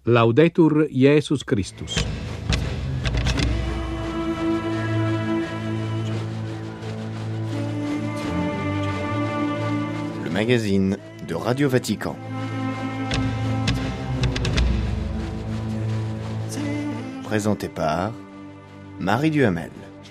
Laudetur Jesus Christus. Le magazine de Radio Vatican. Présenté par Marie Duhamel.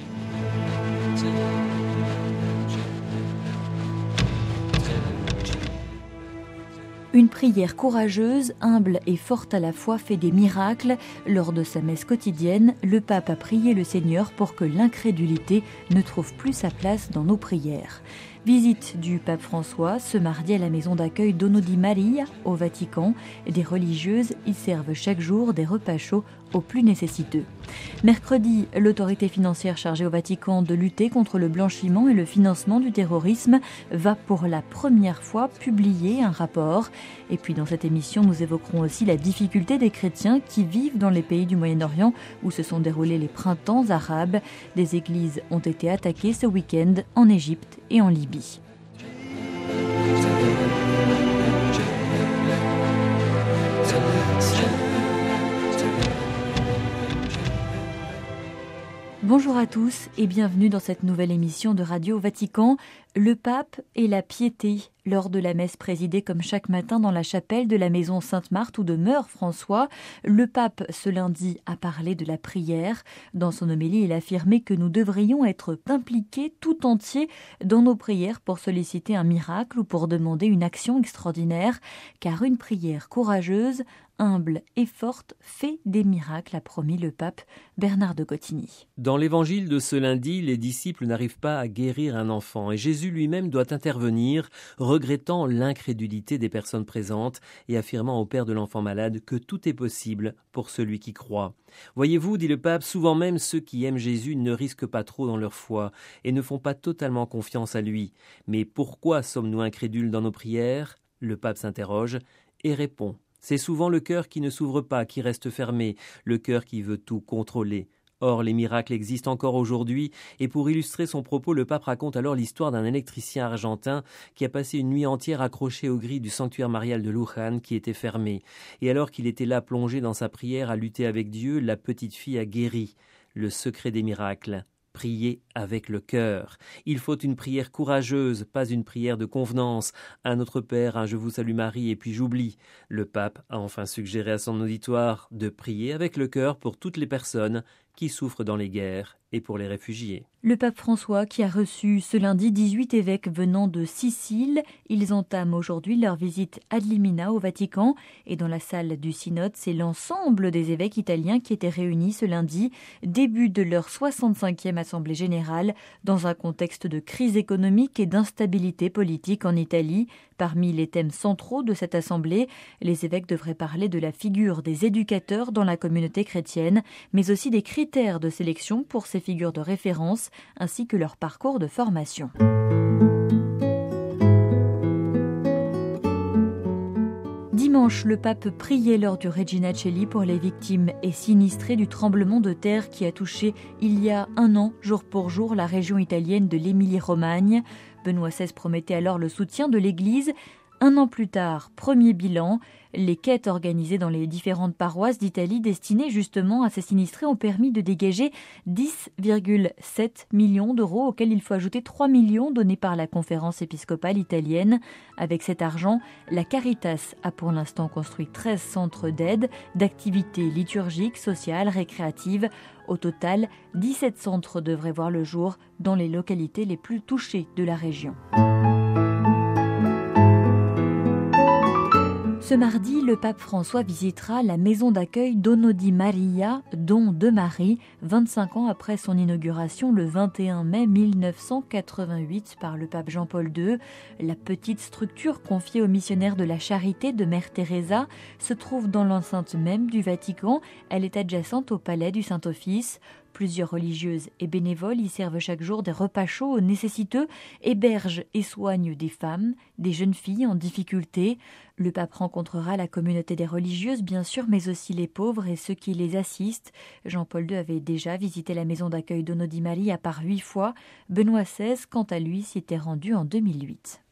Une prière courageuse, humble et forte à la fois fait des miracles. Lors de sa messe quotidienne, le pape a prié le Seigneur pour que l'incrédulité ne trouve plus sa place dans nos prières. Visite du pape François ce mardi à la maison d'accueil Dono di Maria au Vatican. Des religieuses y servent chaque jour des repas chauds aux plus nécessiteux. Mercredi, l'autorité financière chargée au Vatican de lutter contre le blanchiment et le financement du terrorisme va pour la première fois publier un rapport. Et puis dans cette émission, nous évoquerons aussi la difficulté des chrétiens qui vivent dans les pays du Moyen-Orient où se sont déroulés les printemps arabes. Des églises ont été attaquées ce week-end en Égypte et en Libye. Bonjour à tous et bienvenue dans cette nouvelle émission de Radio Vatican. Le pape et la piété. Lors de la messe présidée comme chaque matin dans la chapelle de la maison Sainte-Marthe où demeure François, le pape ce lundi a parlé de la prière. Dans son homélie, il a affirmé que nous devrions être impliqués tout entiers dans nos prières pour solliciter un miracle ou pour demander une action extraordinaire, car une prière courageuse, humble et forte fait des miracles, a promis le pape Bernard de Cotigny. Dans l'évangile de ce lundi, les disciples n'arrivent pas à guérir un enfant et Jésus lui-même doit intervenir, regrettant l'incrédulité des personnes présentes et affirmant au père de l'enfant malade que tout est possible pour celui qui croit. Voyez-vous, dit le pape, souvent même ceux qui aiment Jésus ne risquent pas trop dans leur foi et ne font pas totalement confiance à lui. Mais pourquoi sommes-nous incrédules dans nos prières ? Le pape s'interroge et répond. C'est souvent le cœur qui ne s'ouvre pas, qui reste fermé, le cœur qui veut tout contrôler. Or, les miracles existent encore aujourd'hui, et pour illustrer son propos, le pape raconte alors l'histoire d'un électricien argentin qui a passé une nuit entière accroché aux grilles du sanctuaire marial de Luján qui était fermé. Et alors qu'il était là plongé dans sa prière à lutter avec Dieu, la petite fille a guéri. Le secret des miracles. Prier avec le cœur. Il faut une prière courageuse, pas une prière de convenance. Un Notre Père, un Je vous salue Marie et puis j'oublie. Le pape a enfin suggéré à son auditoire de prier avec le cœur pour toutes les personnes qui souffrent dans les guerres et pour les réfugiés. Le pape François qui a reçu ce lundi 18 évêques venant de Sicile, ils entament aujourd'hui leur visite ad limina au Vatican et dans la salle du synode, c'est l'ensemble des évêques italiens qui étaient réunis ce lundi, début de leur 65e assemblée générale, dans un contexte de crise économique et d'instabilité politique en Italie. Parmi les thèmes centraux de cette assemblée, les évêques devraient parler de la figure des éducateurs dans la communauté chrétienne, mais aussi des critères de sélection pour ces figures de référence, ainsi que leur parcours de formation. Dimanche, le pape priait lors du Regina Coeli pour les victimes et sinistrés du tremblement de terre qui a touché il y a un an, jour pour jour, la région italienne de l'Émilie-Romagne. Benoît XVI promettait alors le soutien de l'Église. Un an plus tard, premier bilan, les quêtes organisées dans les différentes paroisses d'Italie destinées justement à ces sinistrés ont permis de dégager 10,7 millions d'euros auxquels il faut ajouter 3 millions donnés par la conférence épiscopale italienne. Avec cet argent, la Caritas a pour l'instant construit 13 centres d'aide, d'activités liturgiques, sociales, récréatives. Au total, 17 centres devraient voir le jour dans les localités les plus touchées de la région. Ce mardi, le pape François visitera la maison d'accueil Dono di Maria, don de Marie, 25 ans après son inauguration le 21 mai 1988 par le pape Jean-Paul II. La petite structure confiée aux missionnaires de la charité de Mère Teresa se trouve dans l'enceinte même du Vatican. Elle est adjacente au palais du Saint-Office. Plusieurs religieuses et bénévoles y servent chaque jour des repas chauds aux nécessiteux, hébergent et soignent des femmes, des jeunes filles en difficulté. Le pape rencontrera la communauté des religieuses, bien sûr, mais aussi les pauvres et ceux qui les assistent. Jean-Paul II avait déjà visité la maison d'accueil Dono di Maria par 8 fois. Benoît XVI, quant à lui, s'y était rendu en 2008.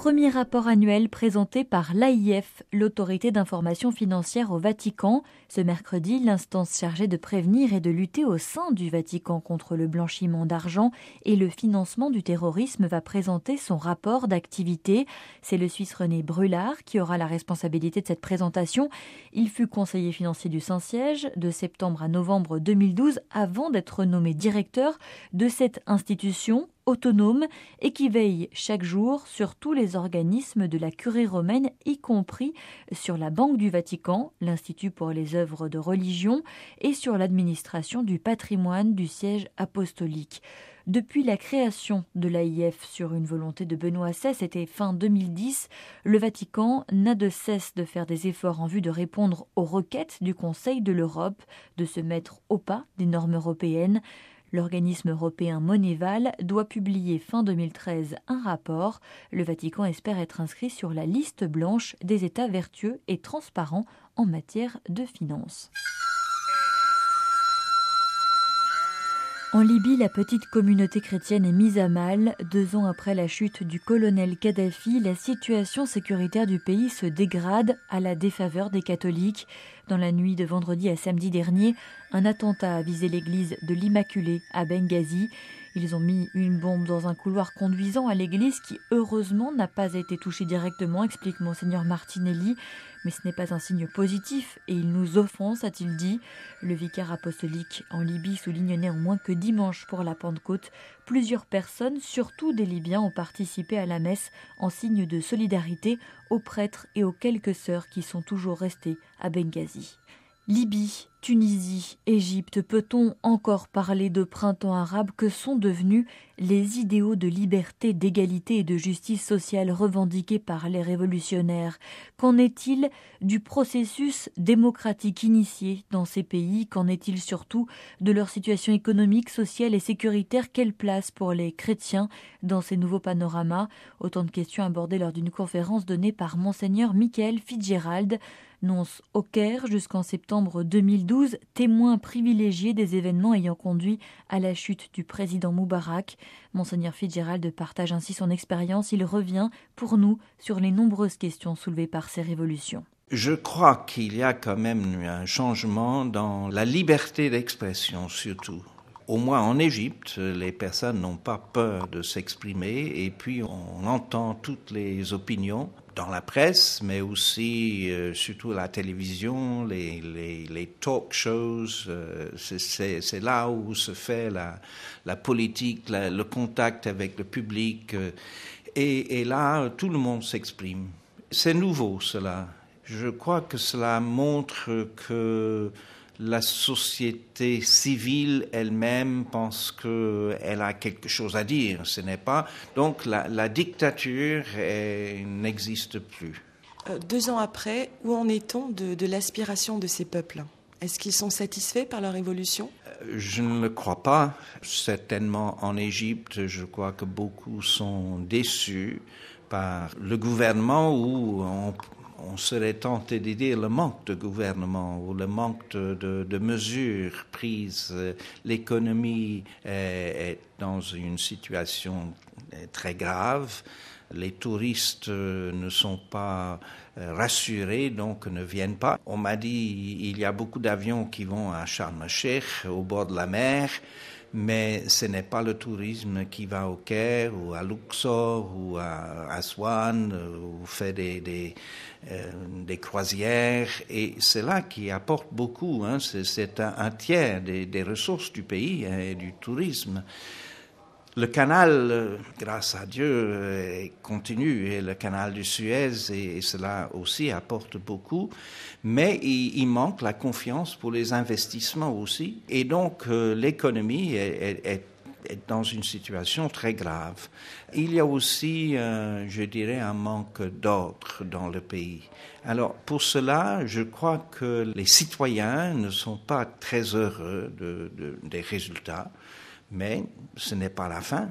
Premier rapport annuel présenté par l'AIF, l'autorité d'information financière au Vatican. Ce mercredi, l'instance chargée de prévenir et de lutter au sein du Vatican contre le blanchiment d'argent et le financement du terrorisme va présenter son rapport d'activité. C'est le Suisse René Brulard qui aura la responsabilité de cette présentation. Il fut conseiller financier du Saint-Siège de septembre à novembre 2012 avant d'être nommé directeur de cette institution autonome et qui veille chaque jour sur tous les organismes de la Curie romaine, y compris sur la Banque du Vatican, l'Institut pour les œuvres de religion, et sur l'administration du patrimoine du siège apostolique. Depuis la création de l'AIF sur une volonté de Benoît XVI, c'était fin 2010, le Vatican n'a de cesse de faire des efforts en vue de répondre aux requêtes du Conseil de l'Europe, de se mettre au pas des normes européennes. L'organisme européen Moneval doit publier fin 2013 un rapport. Le Vatican espère être inscrit sur la liste blanche des États vertueux et transparents en matière de finances. En Libye, la petite communauté chrétienne est mise à mal. 2 ans après la chute du colonel Kadhafi, la situation sécuritaire du pays se dégrade à la défaveur des catholiques. Dans la nuit de vendredi à samedi dernier, un attentat a visé l'église de l'Immaculée à Benghazi. Ils ont mis une bombe dans un couloir conduisant à l'église qui, heureusement, n'a pas été touchée directement, explique Monseigneur Martinelli. Mais ce n'est pas un signe positif et il nous offense, a-t-il dit. Le vicaire apostolique en Libye souligne néanmoins que dimanche pour la Pentecôte, plusieurs personnes, surtout des Libyens, ont participé à la messe en signe de solidarité aux prêtres et aux quelques sœurs qui sont toujours restées à Benghazi. Libye, Tunisie, Égypte, peut-on encore parler de printemps arabe? Que sont devenus les idéaux de liberté, d'égalité et de justice sociale revendiqués par les révolutionnaires? Qu'en est-il du processus démocratique initié dans ces pays? Qu'en est-il surtout de leur situation économique, sociale et sécuritaire? Quelle place pour les chrétiens dans ces nouveaux panoramas? Autant de questions abordées lors d'une conférence donnée par Monseigneur Michael Fitzgerald, nonce au Caire jusqu'en septembre 2012, témoin privilégié des événements ayant conduit à la chute du président Moubarak. Monseigneur Fitzgerald partage ainsi son expérience. Il revient pour nous sur les nombreuses questions soulevées par ces révolutions. Je crois qu'il y a quand même un changement dans la liberté d'expression surtout. Au moins en Égypte, les personnes n'ont pas peur de s'exprimer et puis on entend toutes les opinions dans la presse, mais aussi surtout la télévision, les talk shows. C'est là où se fait la politique, le contact avec le public. Et là, tout le monde s'exprime. C'est nouveau, cela. Je crois que cela montre que la société civile elle-même pense qu'elle a quelque chose à dire. Ce n'est pas. Donc la dictature n'existe plus. 2 ans après, où en est-on de l'aspiration de ces peuples? Est-ce qu'ils sont satisfaits par leur évolution? Je ne le crois pas. Certainement en Égypte, je crois que beaucoup sont déçus par le gouvernement où on serait tenté de dire le manque de gouvernement ou le manque de mesures prises. L'économie est dans une situation très grave. Les touristes ne sont pas rassurés, donc ne viennent pas. On m'a dit qu'il y a beaucoup d'avions qui vont à Sharm el-Sheikh, au bord de la mer, mais ce n'est pas le tourisme qui va au Caire ou à Luxor ou à Aswan ou fait des croisières. Et c'est là qui apporte beaucoup. C'est un tiers des ressources du pays et du tourisme. Le canal, grâce à Dieu, continue, et le canal du Suez, et cela aussi apporte beaucoup, mais il manque la confiance pour les investissements aussi, et donc l'économie est dans une situation très grave. Il y a aussi, je dirais, un manque d'ordre dans le pays. Alors, pour cela, je crois que les citoyens ne sont pas très heureux des résultats. Mais ce n'est pas la fin.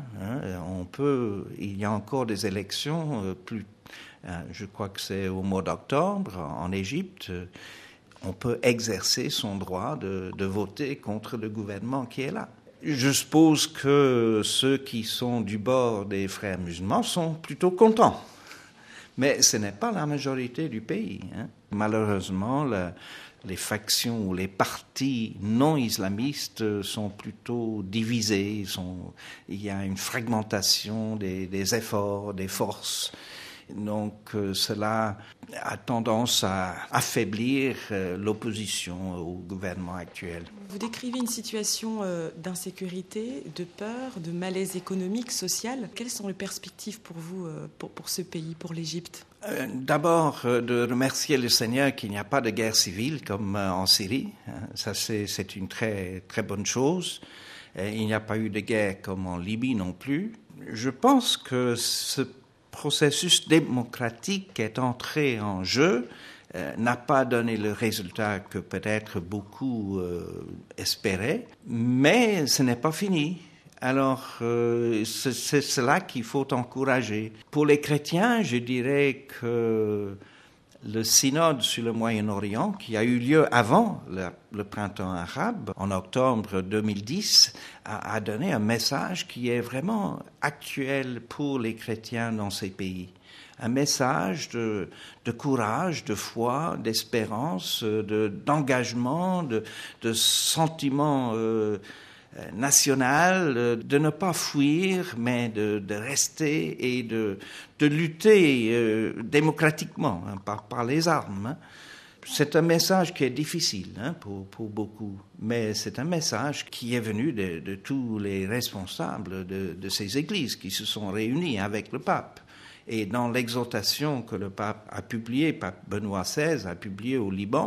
Il y a encore des élections. Je crois que c'est au mois d'octobre en Égypte. On peut exercer son droit de voter contre le gouvernement qui est là. Je suppose que ceux qui sont du bord des frères musulmans sont plutôt contents Mais ce n'est pas la majorité du pays. Malheureusement, les factions ou les partis non islamistes sont plutôt divisés. Il y a une fragmentation des efforts, des forces. Donc cela a tendance à affaiblir l'opposition au gouvernement actuel. Vous décrivez une situation d'insécurité, de peur, de malaise économique, social. Quelles sont les perspectives pour vous, pour ce pays, pour l'Égypte ? D'abord, de remercier le Seigneur qu'il n'y a pas de guerre civile comme en Syrie. Ça, c'est une très, très bonne chose. Il n'y a pas eu de guerre comme en Libye non plus. Je pense que ce processus démocratique est entré en jeu, n'a pas donné le résultat que peut-être beaucoup espéraient, mais ce n'est pas fini. Alors, c'est cela qu'il faut encourager. Pour les chrétiens, je dirais que le synode sur le Moyen-Orient, qui a eu lieu avant le printemps arabe, en octobre 2010, a donné un message qui est vraiment actuel pour les chrétiens dans ces pays. Un message de courage, de foi, d'espérance, d'engagement, de sentiment national, de ne pas fuir, mais de rester et de lutter démocratiquement, par les armes. C'est un message qui est difficile pour beaucoup, mais c'est un message qui est venu de tous les responsables de ces églises qui se sont réunis avec le pape. Et dans l'exhortation que le pape a publiée, pape Benoît XVI a publiée au Liban,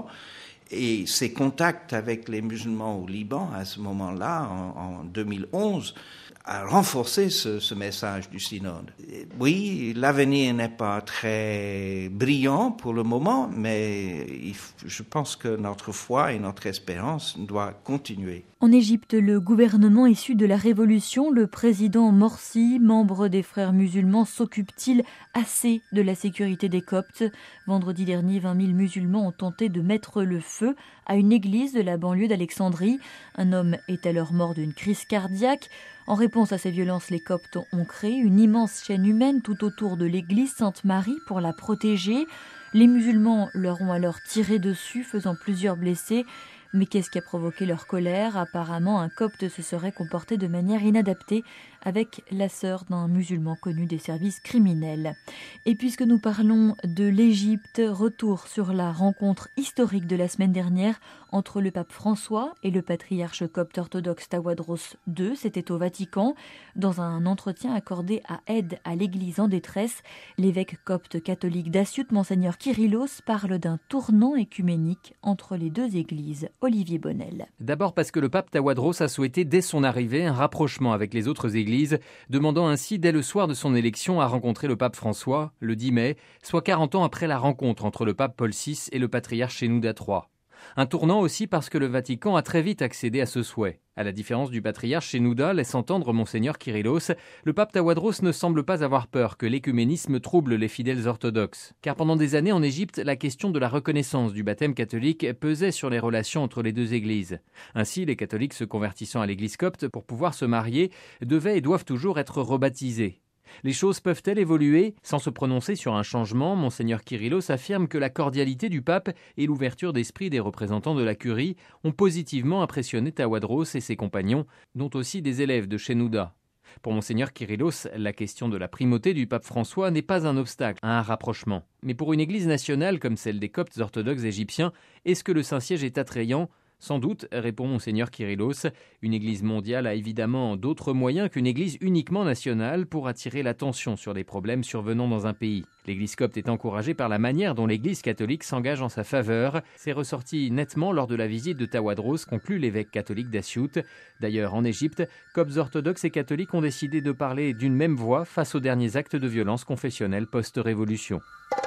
et ses contacts avec les musulmans au Liban à ce moment-là, en 2011, a renforcé ce message du synode. Oui, l'avenir n'est pas très brillant pour le moment, mais je pense que notre foi et notre espérance doivent continuer. En Égypte, le gouvernement issu de la révolution, le président Morsi, membre des Frères musulmans, s'occupe-t-il assez de la sécurité des Coptes ? Vendredi dernier, 20 000 musulmans ont tenté de mettre le feu à une église de la banlieue d'Alexandrie. Un homme est alors mort d'une crise cardiaque. En réponse à ces violences, les Coptes ont créé une immense chaîne humaine tout autour de l'église Sainte-Marie pour la protéger. Les musulmans leur ont alors tiré dessus, faisant plusieurs blessés. Mais qu'est-ce qui a provoqué leur colère ? Apparemment, un Copte se serait comporté de manière inadaptée avec la sœur d'un musulman connu des services criminels. Et puisque nous parlons de l'Égypte, retour sur la rencontre historique de la semaine dernière entre le pape François et le patriarche copte orthodoxe Tawadros II. C'était au Vatican. Dans un entretien accordé à Aide à l'Église en détresse, l'évêque copte catholique d'Assiout, Monseigneur Kyrillos, parle d'un tournant écuménique entre les deux églises. Olivier Bonnel. D'abord parce que le pape Tawadros a souhaité dès son arrivée un rapprochement avec les autres églises, demandant ainsi dès le soir de son élection à rencontrer le pape François, le 10 mai, soit 40 ans après la rencontre entre le pape Paul VI et le patriarche Shenouda III. Un tournant aussi parce que le Vatican a très vite accédé à ce souhait. À la différence du patriarche Shenouda, laisse entendre Monseigneur Kyrillos, le pape Tawadros ne semble pas avoir peur que l'écuménisme trouble les fidèles orthodoxes. Car pendant des années en Égypte, la question de la reconnaissance du baptême catholique pesait sur les relations entre les deux églises. Ainsi, les catholiques se convertissant à l'église copte pour pouvoir se marier devaient et doivent toujours être rebaptisés. Les choses peuvent-elles évoluer ? Sans se prononcer sur un changement, Monseigneur Kyrillos affirme que la cordialité du pape et l'ouverture d'esprit des représentants de la curie ont positivement impressionné Tawadros et ses compagnons, dont aussi des élèves de Shenouda. Pour Monseigneur Kyrillos, la question de la primauté du pape François n'est pas un obstacle à un rapprochement. Mais pour une église nationale comme celle des Coptes orthodoxes égyptiens, est-ce que le Saint-Siège est attrayant ? Sans doute, répond Monseigneur Kyrillos, une église mondiale a évidemment d'autres moyens qu'une église uniquement nationale pour attirer l'attention sur les problèmes survenant dans un pays. L'église copte est encouragée par la manière dont l'église catholique s'engage en sa faveur. C'est ressorti nettement lors de la visite de Tawadros, conclut l'évêque catholique d'Assiout. D'ailleurs, en Égypte, coptes orthodoxes et catholiques ont décidé de parler d'une même voix face aux derniers actes de violence confessionnelle post-révolution.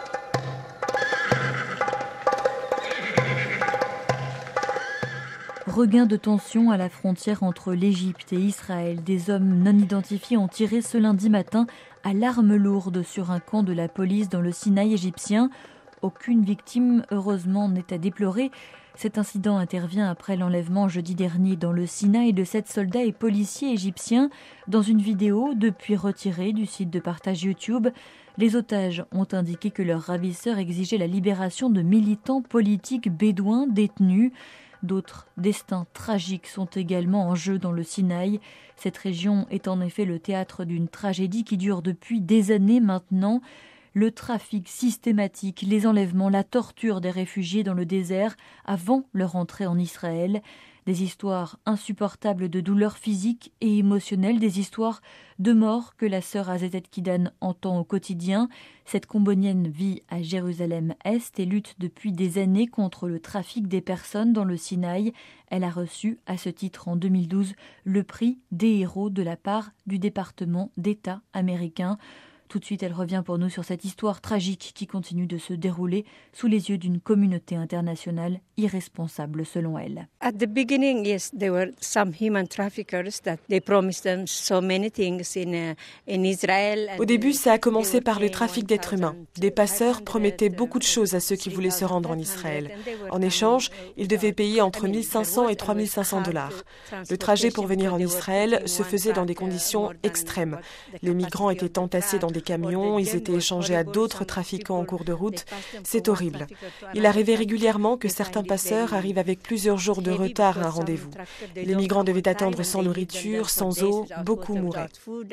Regain de tension à la frontière entre l'Égypte et Israël. Des hommes non identifiés ont tiré ce lundi matin à l'arme lourde sur un camp de la police dans le Sinaï égyptien. aucune victime, heureusement, n'est à déplorer. Cet incident intervient après l'enlèvement jeudi dernier dans le Sinaï de 7 soldats et policiers égyptiens. Dans une vidéo depuis retirée du site de partage YouTube, les otages ont indiqué que leurs ravisseurs exigeaient la libération de militants politiques bédouins détenus. D'autres destins tragiques sont également en jeu dans le Sinaï. Cette région est en effet le théâtre d'une tragédie qui dure depuis des années maintenant. Le trafic systématique, les enlèvements, la torture des réfugiés dans le désert avant leur entrée en Israël. Des histoires insupportables de douleurs physiques et émotionnelles, des histoires de mort que la sœur Azetet Kidan entend au quotidien. Cette Combonienne vit à Jérusalem-Est et lutte depuis des années contre le trafic des personnes dans le Sinaï. Elle a reçu à ce titre en 2012 le prix des héros de la part du département d'État américain. Tout de suite, elle revient pour nous sur cette histoire tragique qui continue de se dérouler sous les yeux d'une communauté internationale irresponsable selon elle. At the beginning, yes, there were some human traffickers that they promised them so many things in Israel. Au début, ça a commencé par le trafic d'êtres humains. Des passeurs promettaient beaucoup de choses à ceux qui voulaient se rendre en Israël. En échange, ils devaient payer entre 1 500 et 3 500 $. Le trajet pour venir en Israël se faisait dans des conditions extrêmes. Les migrants étaient entassés dans des camions, ils étaient échangés à d'autres trafiquants en cours de route. C'est horrible. Il arrivait régulièrement que certains passeurs arrivent avec plusieurs jours de retard à un rendez-vous. Les migrants devaient attendre sans nourriture, sans eau, beaucoup mouraient.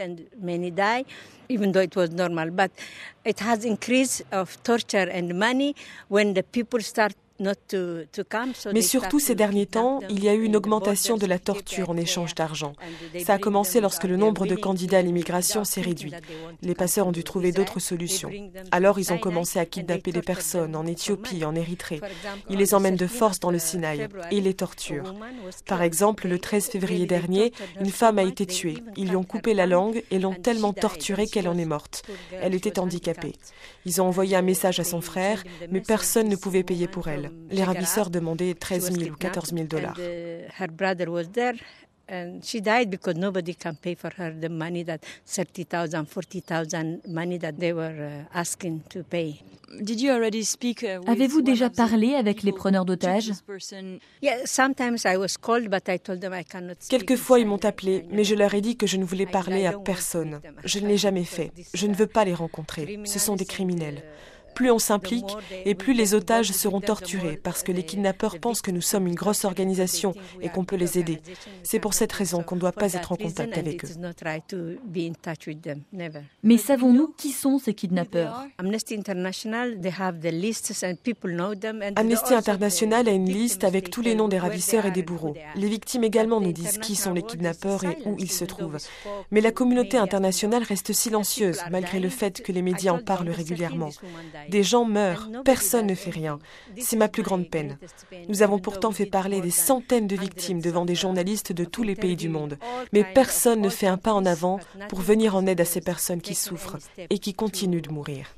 Even though it was normal, but it has increased of torture and money when the people start. Mais surtout ces derniers temps, il y a eu une augmentation de la torture en échange d'argent. Ça a commencé lorsque le nombre de candidats à l'immigration s'est réduit. Les passeurs ont dû trouver d'autres solutions. Alors ils ont commencé à kidnapper des personnes en Éthiopie, en Érythrée. Ils les emmènent de force dans le Sinaï et les torturent. Par exemple, le 13 février dernier, une femme a été tuée. Ils lui ont coupé la langue et l'ont tellement torturée qu'elle en est morte. Elle était handicapée. Ils ont envoyé un message à son frère, mais personne ne pouvait payer pour elle. Les ravisseurs demandaient 13 000 ou 14 000 $. And she died because nobody can pay for her the money that 30,000, 40,000 money that they were asking to pay. Avez-vous déjà parlé avec les preneurs d'otages? Quelquefois, ils m'ont appelé, mais je leur ai dit que je ne voulais parler à personne. Je ne l'ai jamais fait. Je ne veux pas les rencontrer. Ce sont des criminels. Plus on s'implique et plus les otages seront torturés parce que les kidnappeurs pensent que nous sommes une grosse organisation et qu'on peut les aider. C'est pour cette raison qu'on ne doit pas être en contact avec eux. Mais savons-nous qui sont ces kidnappeurs? Amnesty International a une liste avec tous les noms des ravisseurs et des bourreaux. Les victimes également nous disent qui sont les kidnappeurs et où ils se trouvent. Mais la communauté internationale reste silencieuse malgré le fait que les médias en parlent régulièrement. Des gens meurent, personne ne fait rien. C'est ma plus grande peine. Nous avons pourtant fait parler des centaines de victimes devant des journalistes de tous les pays du monde. Mais personne ne fait un pas en avant pour venir en aide à ces personnes qui souffrent et qui continuent de mourir.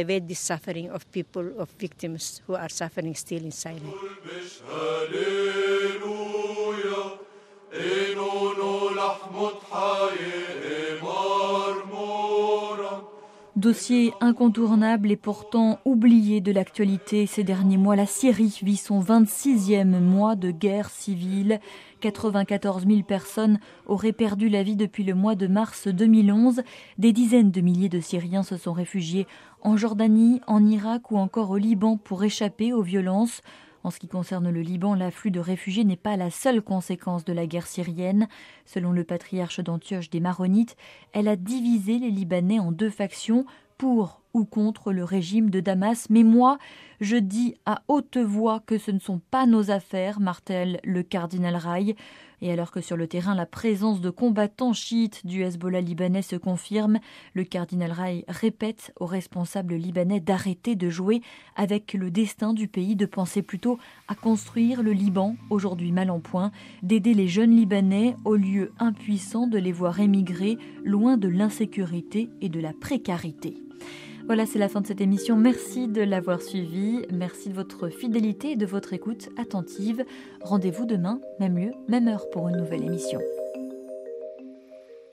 Dossier incontournable et pourtant oublié de l'actualité ces derniers mois, la Syrie vit son 26e mois de guerre civile. 94 000 personnes auraient perdu la vie depuis le mois de mars 2011. Des dizaines de milliers de Syriens se sont réfugiés en Jordanie, en Irak ou encore au Liban pour échapper aux violences. En ce qui concerne le Liban, l'afflux de réfugiés n'est pas la seule conséquence de la guerre syrienne. Selon le patriarche d'Antioche des Maronites, elle a divisé les Libanais en deux factions, pour ou contre le régime de Damas. Mais moi, je dis à haute voix que ce ne sont pas nos affaires, martèle le cardinal Raï. Et alors que sur le terrain, la présence de combattants chiites du Hezbollah libanais se confirme, le cardinal Raï répète aux responsables libanais d'arrêter de jouer avec le destin du pays, de penser plutôt à construire le Liban, aujourd'hui mal en point, d'aider les jeunes Libanais au lieu impuissant de les voir émigrer, loin de l'insécurité et de la précarité. Voilà, c'est la fin de cette émission. Merci de l'avoir suivi. Merci de votre fidélité et de votre écoute attentive. Rendez-vous demain, même lieu, même heure pour une nouvelle émission.